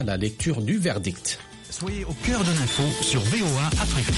La lecture du verdict. Soyez au cœur de l'info sur VOA Afrique.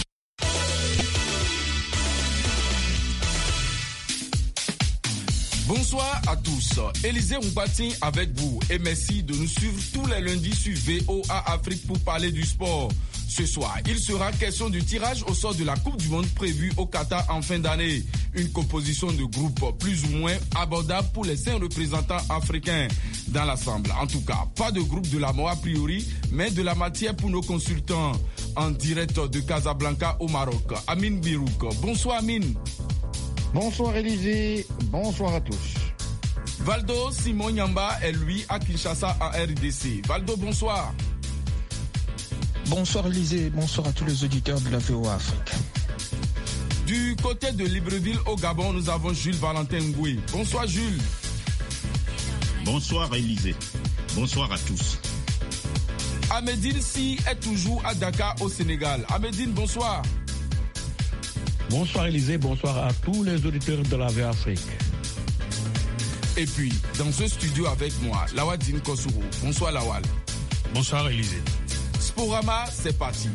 Bonsoir à tous, Élisée Moubatin avec vous et merci de nous suivre tous les lundis sur VOA Afrique pour parler du sport. Ce soir, il sera question du tirage au sort de la Coupe du Monde prévue au Qatar en fin d'année. Une composition de groupe plus ou moins abordable pour les 5 représentants africains dans l'ensemble. En tout cas, pas de groupe de la mort a priori, mais de la matière pour nos consultants. En direct de Casablanca au Maroc, Amine Birouk. Bonsoir Amine. Bonsoir Élisée, bonsoir à tous. Valdo Simon Nyamba est lui à Kinshasa en RDC. Valdo, bonsoir. Bonsoir Élisée, bonsoir à tous les auditeurs de la VOA Afrique. Du côté de Libreville au Gabon, nous avons Jules Valentin Ngoué. Bonsoir Jules. Bonsoir Élisée, bonsoir à tous. Ahmedine Si est toujours à Dakar au Sénégal. Ahmedine, bonsoir. Bonsoir Élisée, bonsoir à tous les auditeurs de la VOA Afrique. Et puis, dans ce studio avec moi, Lawadine Kosourou. Bonsoir Lawal. Bonsoir Élisée. Sporama, c'est parti.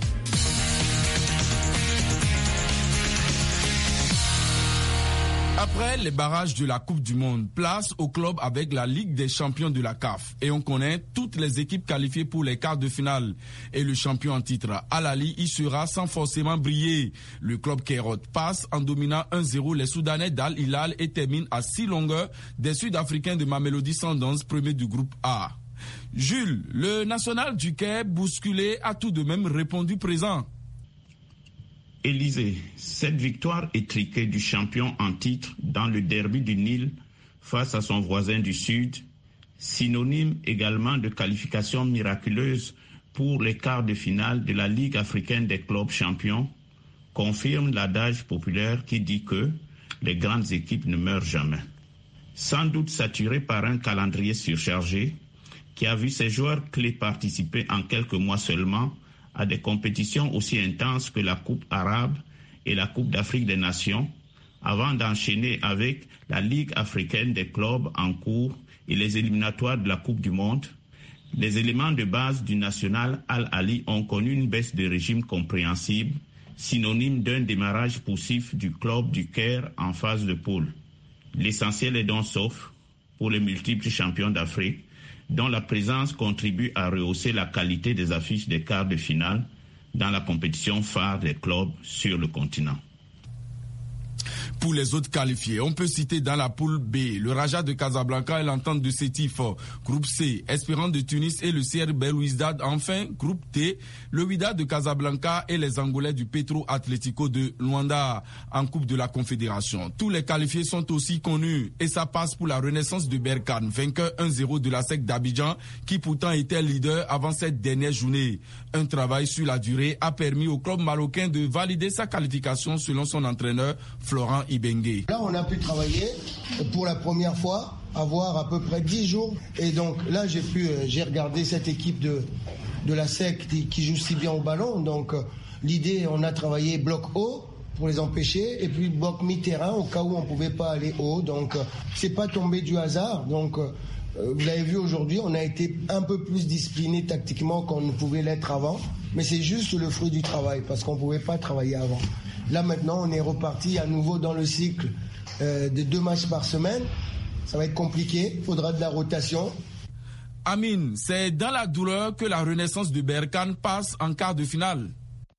Après les barrages de la Coupe du Monde, place au club avec la Ligue des champions de la CAF. Et on connaît toutes les équipes qualifiées pour les quarts de finale. Et le champion en titre, Al Ahly, y sera sans forcément briller. Le club Kairat passe en dominant 1-0 les Soudanais d'Al Hilal et termine à 6 longueurs des Sud-Africains de Mamelodi Sundowns, premier du groupe A. Jules, le national du Caire, bousculé, a tout de même répondu présent. Élisée, cette victoire étriquée du champion en titre dans le derby du Nil face à son voisin du Sud, synonyme également de qualification miraculeuse pour les quarts de finale de la Ligue africaine des clubs champions, confirme l'adage populaire qui dit que les grandes équipes ne meurent jamais. Sans doute saturé par un calendrier surchargé qui a vu ses joueurs clés participer en quelques mois seulement à des compétitions aussi intenses que la Coupe arabe et la Coupe d'Afrique des Nations, avant d'enchaîner avec la Ligue africaine des clubs en cours et les éliminatoires de la Coupe du Monde, les éléments de base du national Al Ahly ont connu une baisse de régime compréhensible, synonyme d'un démarrage poussif du club du Caire en phase de poule. L'essentiel est donc sauf pour les multiples champions d'Afrique, dont la présence contribue à rehausser la qualité des affiches des quarts de finale dans la compétition phare des clubs sur le continent. Pour les autres qualifiés, on peut citer dans la poule B, le Raja de Casablanca et l'Entente de Sétif. Groupe C, Espérance de Tunis et le CR Belouizdad. Enfin, groupe T, le Wydad de Casablanca et les Angolais du Petro Atlético de Luanda en Coupe de la Confédération. Tous les qualifiés sont aussi connus et ça passe pour la Renaissance de Berkane, vainqueur 1-0 de la SEC d'Abidjan qui pourtant était leader avant cette dernière journée. Un travail sur la durée a permis au club marocain de valider sa qualification selon son entraîneur Florent Ibengue. Là, on a pu travailler pour la première fois, avoir à peu près 10 jours. Et donc là, j'ai regardé cette équipe de la SEC qui joue si bien au ballon. Donc l'idée, on a travaillé bloc haut pour les empêcher et puis bloc mi-terrain au cas où on ne pouvait pas aller haut. Donc c'est pas tombé du hasard. Donc vous l'avez vu aujourd'hui, on a été un peu plus discipliné tactiquement qu'on ne pouvait l'être avant. Mais c'est juste le fruit du travail parce qu'on ne pouvait pas travailler avant. Là maintenant, on est reparti à nouveau dans le cycle de 2 matchs par semaine. Ça va être compliqué, il faudra de la rotation. Amine, c'est dans la douleur que la Renaissance de Berkane passe en quart de finale.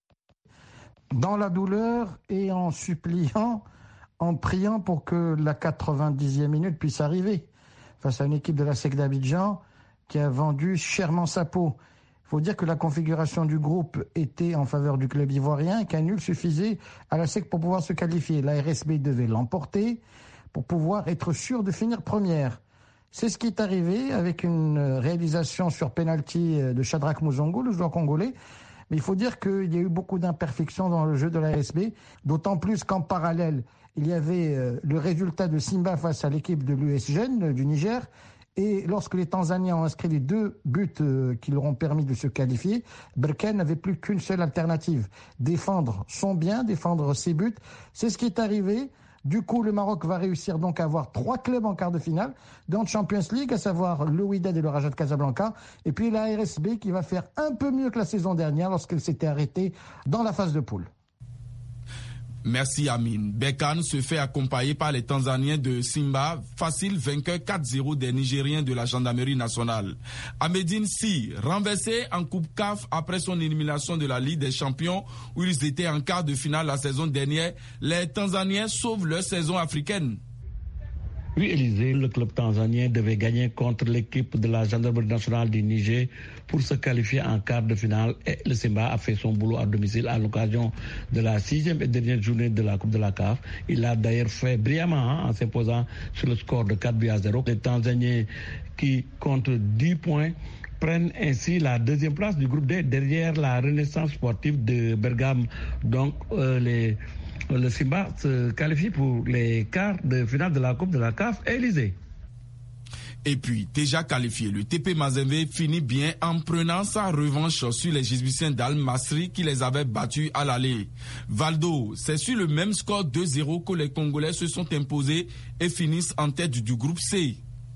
Dans la douleur et en suppliant, en priant pour que la 90e minute puisse arriver face à une équipe de la SEC d'Abidjan qui a vendu chèrement sa peau. Il faut dire que la configuration du groupe était en faveur du club ivoirien et qu'un nul suffisait à la SEC pour pouvoir se qualifier. La RSB devait l'emporter pour pouvoir être sûr de finir première. C'est ce qui est arrivé avec une réalisation sur penalty de Shadrack Muzongo, le joueur congolais. Mais il faut dire qu'il y a eu beaucoup d'imperfections dans le jeu de la RSB, d'autant plus qu'en parallèle, il y avait le résultat de Simba face à l'équipe de l'US-Gène du Niger. Et lorsque les Tanzaniens ont inscrit les 2 buts qui leur ont permis de se qualifier, Berkane n'avait plus qu'une seule alternative, défendre son bien, défendre ses buts. C'est ce qui est arrivé. Du coup, le Maroc va réussir donc à avoir 3 clubs en quart de finale dans Champions League, à savoir le Wydad et le Raja de Casablanca. Et puis la RSB qui va faire un peu mieux que la saison dernière lorsqu'elle s'était arrêtée dans la phase de poule. Merci Amine. Berkane se fait accompagner par les Tanzaniens de Simba, facile vainqueur 4-0 des Nigériens de la gendarmerie nationale. Ahmedine Sy, renversé en Coupe CAF après son élimination de la Ligue des Champions où ils étaient en quart de finale la saison dernière, les Tanzaniens sauvent leur saison africaine. Oui, Élisée, le club tanzanien devait gagner contre l'équipe de la gendarmerie nationale du Niger pour se qualifier en quart de finale. Et le Simba a fait son boulot à domicile à l'occasion de la 6e et dernière journée de la Coupe de la CAF. Il l'a d'ailleurs fait brillamment en s'imposant sur le score de 4-0. Les Tanzaniens qui comptent 10 points prennent ainsi la 2e place du groupe D derrière la Renaissance sportive de Bergame. Donc le Simba se qualifie pour les quarts de finale de la Coupe de la CAF. Élysée. Et puis, déjà qualifié, le TP Mazembe finit bien en prenant sa revanche sur les Djiboutiens d'Al Masry qui les avaient battus à l'aller. Valdo, c'est sur le même score 2-0 que les Congolais se sont imposés et finissent en tête du groupe C.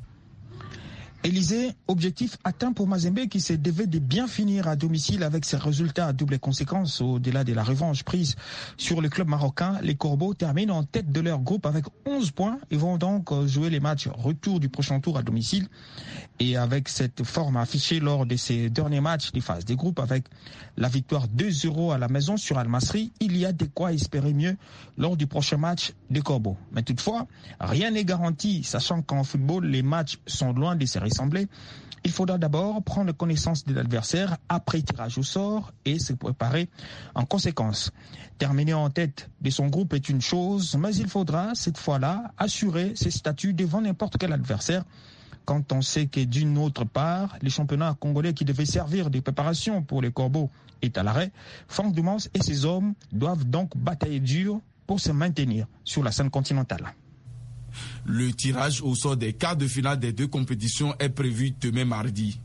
Élysée, objectif atteint pour Mazembe qui se devait de bien finir à domicile avec ses résultats à double conséquence. Au-delà de la revanche prise sur le club marocain, les Corbeaux terminent en tête de leur groupe avec 11 points et vont donc jouer les matchs retour du prochain tour à domicile. Et avec cette forme affichée lors de ces derniers matchs des phases des groupes, avec la victoire 2-0 à la maison sur Al Masry, il y a de quoi espérer mieux lors du prochain match des Corbeaux. Mais toutefois, rien n'est garanti, sachant qu'en football, les matchs sont loin de se ressembler. Il faudra d'abord prendre connaissance de l'adversaire après tirage au sort et se préparer en conséquence. Terminer en tête de son groupe est une chose, mais il faudra cette fois-là assurer ses statuts devant n'importe quel adversaire. Quand on sait que d'une autre part, le championnat congolais qui devait servir de préparation pour les Corbeaux est à l'arrêt, Franck Dumans et ses hommes doivent donc batailler dur pour se maintenir sur la scène continentale. Le tirage au sort des quarts de finale des deux compétitions est prévu demain mardi.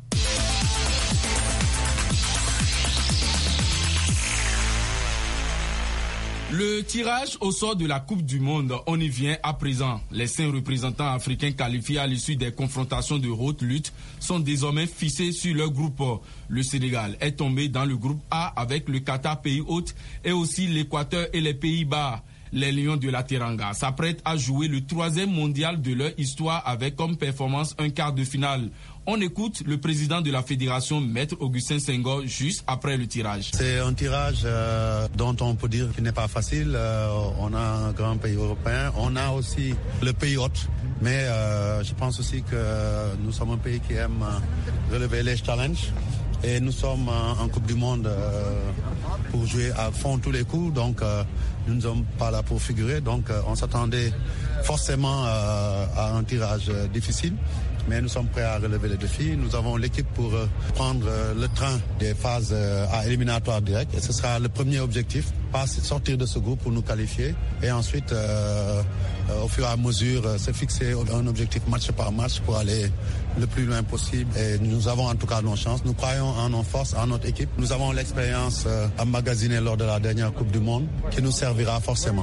Le tirage au sort de la Coupe du Monde, on y vient à présent. Les 5 représentants africains qualifiés à l'issue des confrontations de haute lutte sont désormais fixés sur leur groupe. Le Sénégal est tombé dans le groupe A avec le Qatar, pays hôte, et aussi l'Équateur et les Pays-Bas. Les Lions de la Teranga s'apprêtent à jouer le 3e mondial de leur histoire avec comme performance un quart de finale. On écoute le président de la fédération, Maître Augustin Senghor, juste après le tirage. C'est un tirage dont on peut dire qu'il n'est pas facile. On a un grand pays européen, on a aussi le pays hôte, mais je pense aussi que nous sommes un pays qui aime relever les challenges. Et nous sommes en Coupe du Monde pour jouer à fond tous les coups, donc nous ne sommes pas là pour figurer. Donc on s'attendait forcément à un tirage difficile, mais nous sommes prêts à relever les défis. Nous avons l'équipe pour prendre le train des phases à éliminatoire direct. Et ce sera le premier objectif, sortir de ce groupe pour nous qualifier. Et ensuite, au fur et à mesure, se fixer un objectif match par match pour aller le plus loin possible. Et nous avons en tout cas nos chances. Nous croyons en nos forces, en notre équipe. Nous avons l'expérience emmagasinée lors de la dernière Coupe du Monde qui nous servira forcément.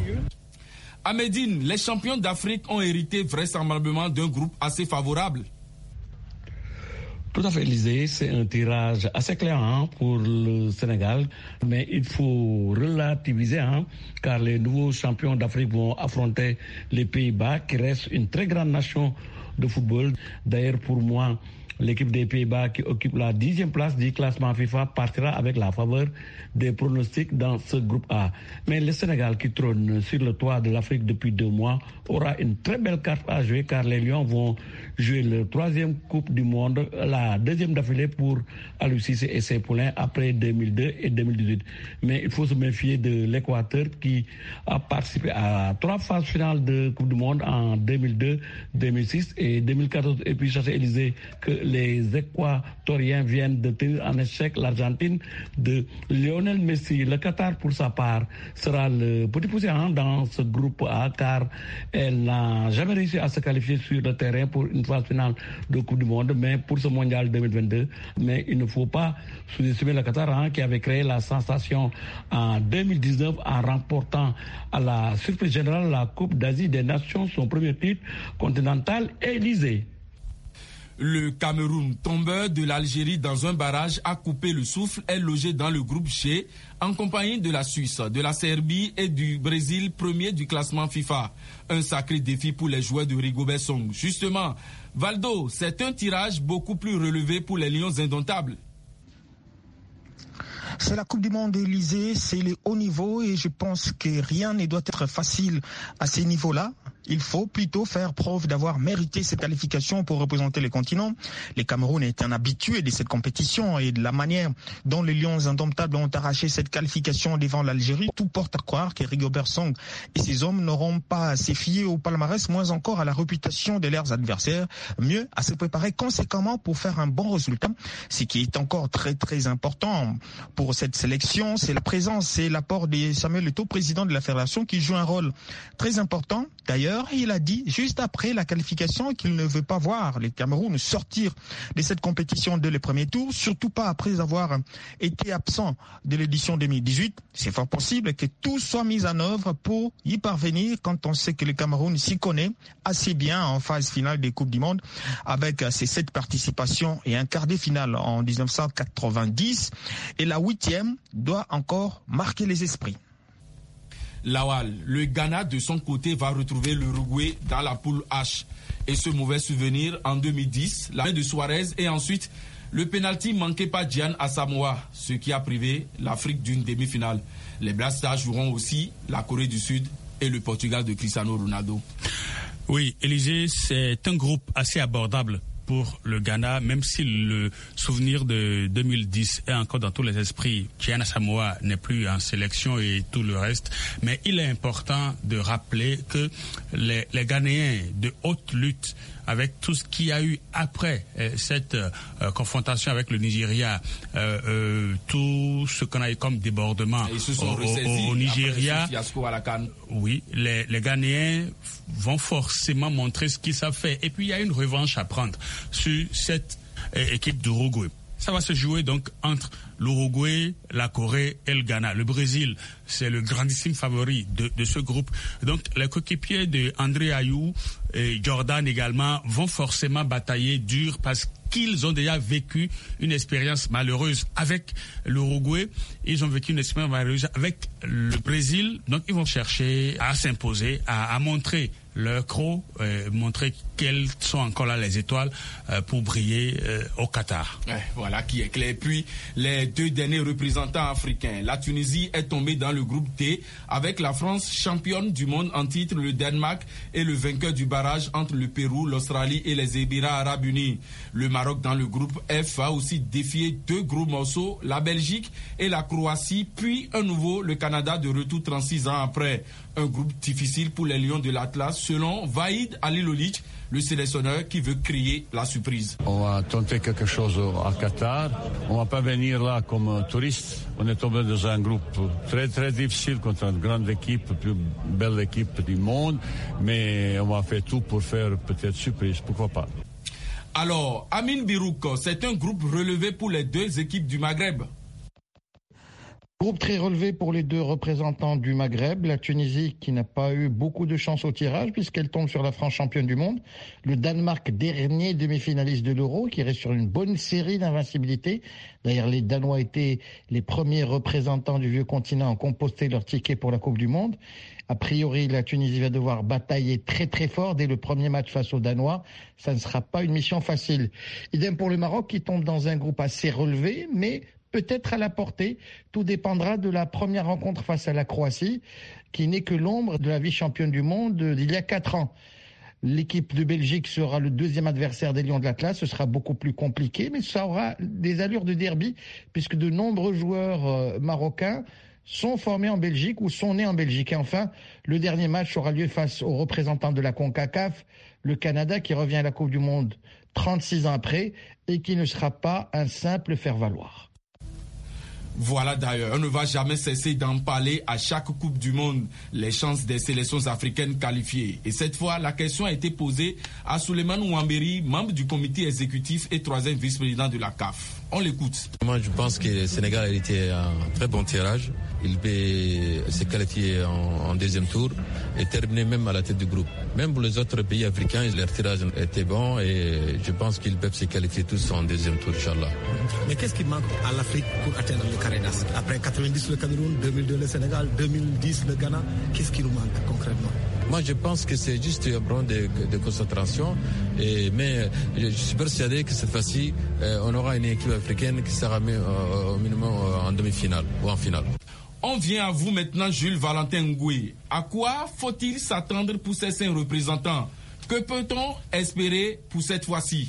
À Médine, les champions d'Afrique ont hérité vraisemblablement d'un groupe assez favorable. Tout à fait, Élysée, c'est un tirage assez clair pour le Sénégal, mais il faut relativiser car les nouveaux champions d'Afrique vont affronter les Pays-Bas qui restent une très grande nation de football. D'ailleurs, pour moi, l'équipe des Pays-Bas qui occupe la 10e place du classement FIFA partira avec la faveur des pronostics dans ce groupe A. Mais le Sénégal qui trône sur le toit de l'Afrique depuis 2 mois aura une très belle carte à jouer car les Lions vont jouer le 3e Coupe du Monde, la 2e d'affilée pour Aliou Cissé et ses poulains après 2002 et 2018. Mais il faut se méfier de l'Équateur qui a participé à 3 phases finales de Coupe du Monde en 2002, 2006 et 2014. Et puis, Chassé Élysée, que les Équatoriens viennent de tenir en échec l'Argentine de Lionel Messi. Le Qatar, pour sa part, sera le petit poussé dans ce groupe A, car elle n'a jamais réussi à se qualifier sur le terrain pour une phase finale de Coupe du Monde, mais pour ce mondial 2022. Mais il ne faut pas sous-estimer le Qatar, qui avait créé la sensation en 2019 en remportant à la surprise générale la Coupe d'Asie des Nations, son premier titre continental élysée. Le Cameroun, tombeur de l'Algérie dans un barrage, a coupé le souffle, est logé dans le groupe G, en compagnie de la Suisse, de la Serbie et du Brésil, premier du classement FIFA. Un sacré défi pour les joueurs de Rigobert Song. Justement, Valdo, c'est un tirage beaucoup plus relevé pour les Lions indomptables. C'est la Coupe du Monde Élysée, c'est le haut niveau et je pense que rien ne doit être facile à ces niveaux-là. Il faut plutôt faire preuve d'avoir mérité cette qualification pour représenter le continent. Le Cameroun est un habitué de cette compétition et de la manière dont les Lions indomptables ont arraché cette qualification devant l'Algérie. Tout porte à croire que Rigobert Song et ses hommes n'auront pas à se fier au palmarès, moins encore à la réputation de leurs adversaires, mieux à se préparer conséquemment pour faire un bon résultat. Ce qui est encore très très important pour cette sélection, c'est la présence et l'apport de Samuel Eto'o, président de la fédération, qui joue un rôle très important. D'ailleurs, il a dit juste après la qualification qu'il ne veut pas voir les Cameroun sortir de cette compétition dès les premiers tours, surtout pas après avoir été absent de l'édition 2018. C'est fort possible que tout soit mis en œuvre pour y parvenir quand on sait que le Cameroun s'y connaît assez bien en phase finale des Coupes du Monde avec ses 7 participations et un quart de finale en 1990. Et la 8e doit encore marquer les esprits. Lawal, le Ghana de son côté va retrouver l'Uruguay dans la poule H. Et ce mauvais souvenir en 2010, la main de Suarez et ensuite le pénalty manqué par Gyan Asamoah, ce qui a privé l'Afrique d'une demi-finale. Les Black Stars joueront aussi la Corée du Sud et le Portugal de Cristiano Ronaldo. Oui, Élysée, c'est un groupe assez abordable pour le Ghana, même si le souvenir de 2010 est encore dans tous les esprits. Gyan Asamoah n'est plus en sélection et tout le reste, mais il est important de rappeler que les Ghanéens de haute lutte, avec tout ce qu'il y a eu après cette confrontation avec le Nigeria, tout ce qu'on a eu comme débordement au Nigeria, oui, les Ghanéens vont forcément montrer ce qu'ils savent faire. Et puis il y a une revanche à prendre sur cette équipe d'Uruguay. Ça va se jouer donc entre l'Uruguay, la Corée et le Ghana. Le Brésil, c'est le grandissime favori de ce groupe. Donc les coéquipiers de André Ayew et Jordan également vont forcément batailler dur parce qu'ils ont déjà vécu une expérience malheureuse avec l'Uruguay. Ils ont vécu une expérience malheureuse avec le Brésil. Donc ils vont chercher à s'imposer, à montrer leur croc, montrer quelles sont encore là les étoiles pour briller au Qatar. Voilà qui est clair. Puis les 2 derniers représentants africains. La Tunisie est tombée dans le groupe D avec la France championne du monde en titre, le Danemark et le vainqueur du barrage entre le Pérou, l'Australie et les Émirats arabes unis. Le Maroc dans le groupe F a aussi défié 2 gros morceaux, la Belgique et la Croatie, puis un nouveau, le Canada de retour 36 ans après. Un groupe difficile pour les Lions de l'Atlas, selon Vahid Halilhodžić, le sélectionneur qui veut créer la surprise. On va tenter quelque chose à Qatar. On ne va pas venir là comme touriste. On est tombé dans un groupe très très difficile contre une grande équipe, la plus belle équipe du monde. Mais on va faire tout pour faire peut-être surprise, pourquoi pas. Alors, Amin Birouk, c'est un groupe relevé pour les 2 équipes du Maghreb. Groupe très relevé pour les 2 représentants du Maghreb, la Tunisie qui n'a pas eu beaucoup de chance au tirage puisqu'elle tombe sur la France championne du monde, le Danemark dernier demi-finaliste de l'Euro qui reste sur une bonne série d'invincibilité. D'ailleurs les Danois étaient les premiers représentants du vieux continent à composter leur ticket pour la Coupe du Monde. A priori, la Tunisie va devoir batailler très très fort dès le premier match face aux Danois. Ça ne sera pas une mission facile. Idem pour le Maroc qui tombe dans un groupe assez relevé, mais peut-être à la portée. Tout dépendra de la première rencontre face à la Croatie, qui n'est que l'ombre de la vice-championne du monde d'il y a 4 ans. L'équipe de Belgique sera le 2e adversaire des Lions de l'Atlas. Ce sera beaucoup plus compliqué, mais ça aura des allures de derby, puisque de nombreux joueurs marocains sont formés en Belgique ou sont nés en Belgique. Et enfin, le dernier match aura lieu face aux représentants de la CONCACAF, le Canada qui revient à la Coupe du Monde 36 ans après, et qui ne sera pas un simple faire-valoir. Voilà d'ailleurs, on ne va jamais cesser d'en parler à chaque Coupe du Monde, les chances des sélections africaines qualifiées. Et cette fois, la question a été posée à Souleymane Ouambéry, membre du comité exécutif et 3e vice-président de la CAF. On l'écoute. Moi, je pense que le Sénégal a été un très bon tirage. Il peut se qualifier en deuxième tour et terminer même à la tête du groupe. Même pour les autres pays africains, leur tirage était bon et je pense qu'ils peuvent se qualifier tous en deuxième tour, Inch'Allah. Mais qu'est-ce qui manque à l'Afrique pour atteindre le carré d'as? Après 90 le Cameroun, 2002 le Sénégal, 2010 le Ghana, qu'est-ce qui nous manque concrètement? Moi, je pense que c'est juste un problème de concentration. Mais je suis persuadé que cette fois-ci, on aura une équipe africaine qui sera au minimum en demi-finale ou en finale. On vient à vous maintenant, Jules Valentin Ngoué. À quoi faut-il s'attendre pour ces 5 représentants? Que peut-on espérer pour cette fois-ci?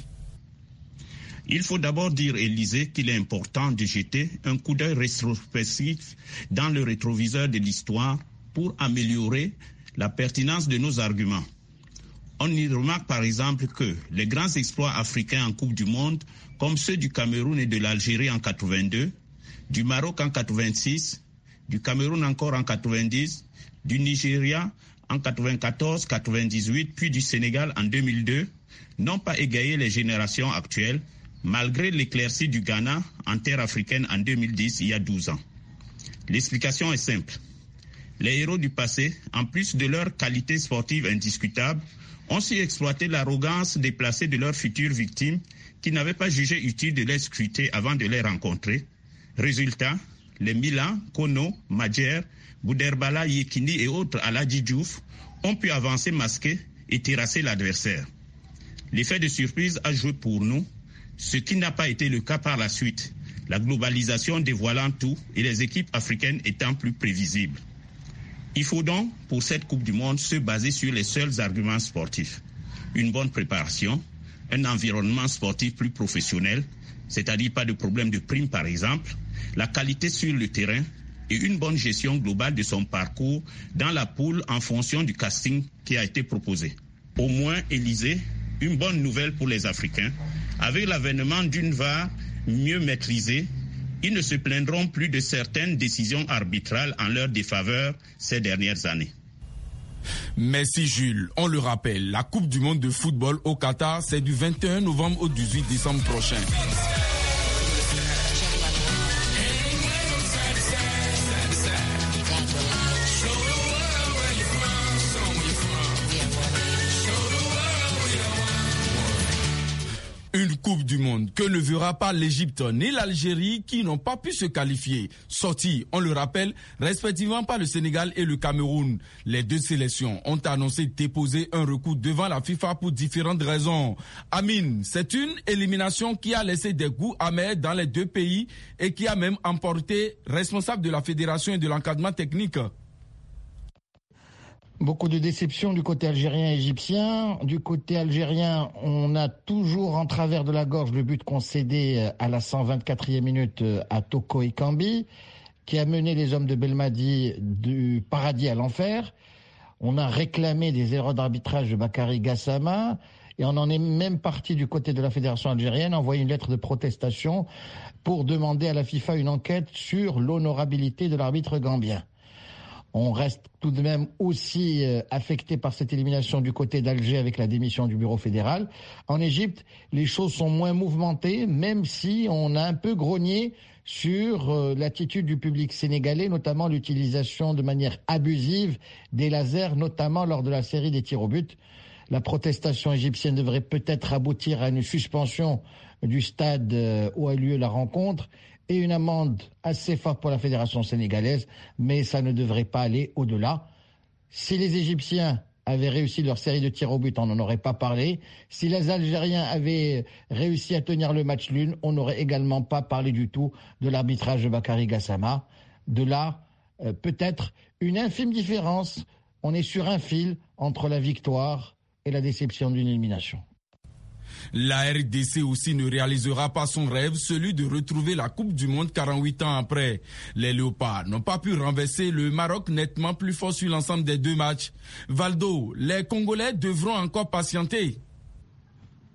Il faut d'abord dire, Élysée, qu'il est important de jeter un coup d'œil rétrospectif dans le rétroviseur de l'histoire pour améliorer la pertinence de nos arguments. On y remarque par exemple que les grands exploits africains en Coupe du Monde, comme ceux du Cameroun et de l'Algérie en 82, du Maroc en 86, du Cameroun encore en 90, du Nigeria en 94, 98, puis du Sénégal en 2002, n'ont pas égayé les générations actuelles, malgré l'éclaircie du Ghana en terre africaine en 2010, il y a 12 ans. L'explication est simple. Les héros du passé, en plus de leur qualité sportive indiscutable, ont su exploiter l'arrogance déplacée de leurs futures victimes qui n'avaient pas jugé utile de les scruter avant de les rencontrer. Résultat, les Milan, Kono, Madjer, Bouderbala, Yekini et autres Aladji Diouf ont pu avancer masqués et terrasser l'adversaire. L'effet de surprise a joué pour nous, ce qui n'a pas été le cas par la suite, la globalisation dévoilant tout et les équipes africaines étant plus prévisibles. Il faut donc, pour cette Coupe du Monde, se baser sur les seuls arguments sportifs. Une bonne préparation, un environnement sportif plus professionnel, c'est-à-dire pas de problème de prime par exemple, la qualité sur le terrain et une bonne gestion globale de son parcours dans la poule en fonction du casting qui a été proposé. Au moins, Élysée, une bonne nouvelle pour les Africains. Avec l'avènement d'une VAR mieux maîtrisée, ils ne se plaindront plus de certaines décisions arbitrales en leur défaveur ces dernières années. Merci Jules. On le rappelle, la Coupe du Monde de football au Qatar, c'est du 21 novembre au 18 décembre prochain. Une Coupe du Monde que ne verra pas l'Égypte ni l'Algérie qui n'ont pas pu se qualifier. Sortis, on le rappelle, respectivement par le Sénégal et le Cameroun. Les deux sélections ont annoncé déposer un recours devant la FIFA pour différentes raisons. Amine, c'est une élimination qui a laissé des goûts amers dans les deux pays et qui a même emporté responsable de la fédération et de l'encadrement technique. Beaucoup de déceptions du côté algérien et égyptien. Du côté algérien, on a toujours en travers de la gorge le but concédé à la 124e minute à Toko Ekambi, qui a mené les hommes de Belmadi du paradis à l'enfer. On a réclamé des erreurs d'arbitrage de Bakary Gassama et on en est même parti du côté de la fédération algérienne, envoyer une lettre de protestation pour demander à la FIFA une enquête sur l'honorabilité de l'arbitre gambien. On reste tout de même aussi affecté par cette élimination du côté d'Alger avec la démission du bureau fédéral. En Égypte, les choses sont moins mouvementées, même si on a un peu grogné sur l'attitude du public sénégalais, notamment l'utilisation de manière abusive des lasers, notamment lors de la série des tirs au but. La protestation égyptienne devrait peut-être aboutir à une suspension du stade où a lieu la rencontre et une amende assez forte pour la fédération sénégalaise, mais ça ne devrait pas aller au-delà. Si les Égyptiens avaient réussi leur série de tirs au but, on n'en aurait pas parlé. Si les Algériens avaient réussi à tenir le match nul, on n'aurait également pas parlé du tout de l'arbitrage de Bakary Gassama. De là, peut-être une infime différence. On est sur un fil entre la victoire et la déception d'une élimination. La RDC aussi ne réalisera pas son rêve, celui de retrouver la Coupe du Monde 48 ans après. Les Léopards n'ont pas pu renverser le Maroc nettement plus fort sur l'ensemble des deux matchs. Valdo, les Congolais devront encore patienter.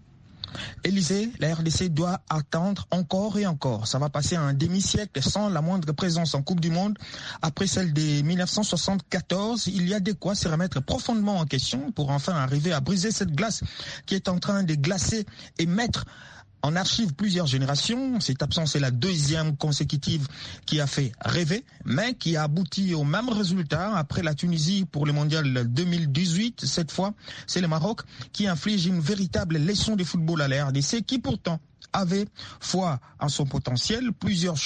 Élysée, la RDC doit attendre encore et encore. Ça va passer un demi-siècle sans la moindre présence en Coupe du Monde. Après celle de 1974, il y a de quoi se remettre profondément en question pour enfin arriver à briser cette glace qui est en train de glacer et mettre en archive plusieurs générations. Cette absence est la deuxième consécutive qui a fait rêver, mais qui a abouti au même résultat après la Tunisie pour le mondial 2018. Cette fois, c'est le Maroc qui inflige une véritable leçon de football à la RDC qui pourtant avait foi en son potentiel. Plusieurs